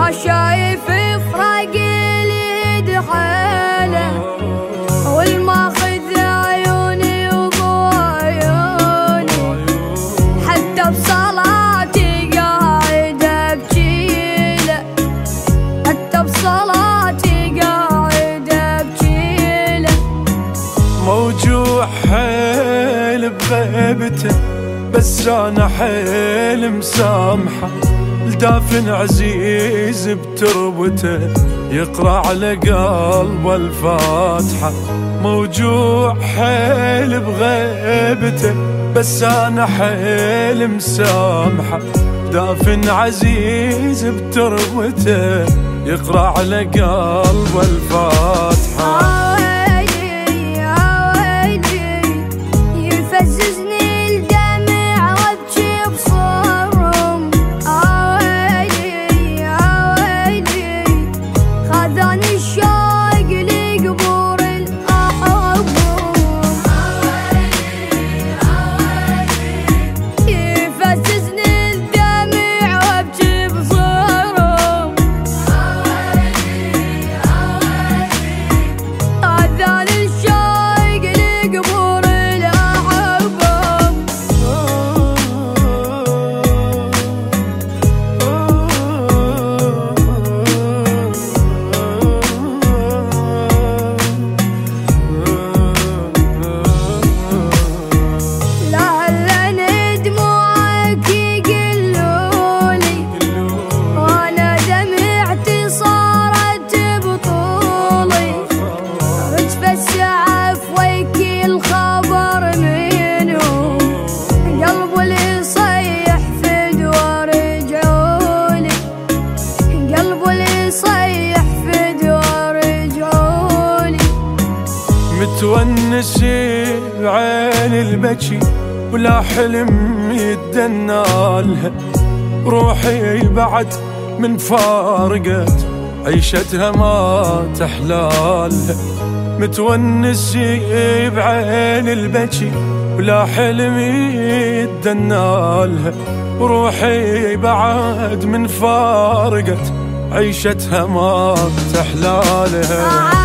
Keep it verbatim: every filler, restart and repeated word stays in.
ما شايف فراق اليد حاله والماخذ عيوني وضوى عيوني حتى بصلاتي قاعد ابجيله حتى بصلاتي قاعد ابجيله. موجوع حيل بغيبته بس انا حيل مسامحه الدافن عزيز بتربته يقرأ على قلبه الفاتحة. موجوع حيل بغيبته بس انا حيل مسامحه دافن عزيز بتربته يقرأ على قلبه الفاتحة. متونسي بعين البكي ولا حلم يتدنالها روحي بعد من فارقت عيشتها ما تحلالها. متونسي بعين البكي ولا حلم يتدنالها روحي بعد من فارقت عيشتها ما تحلالها.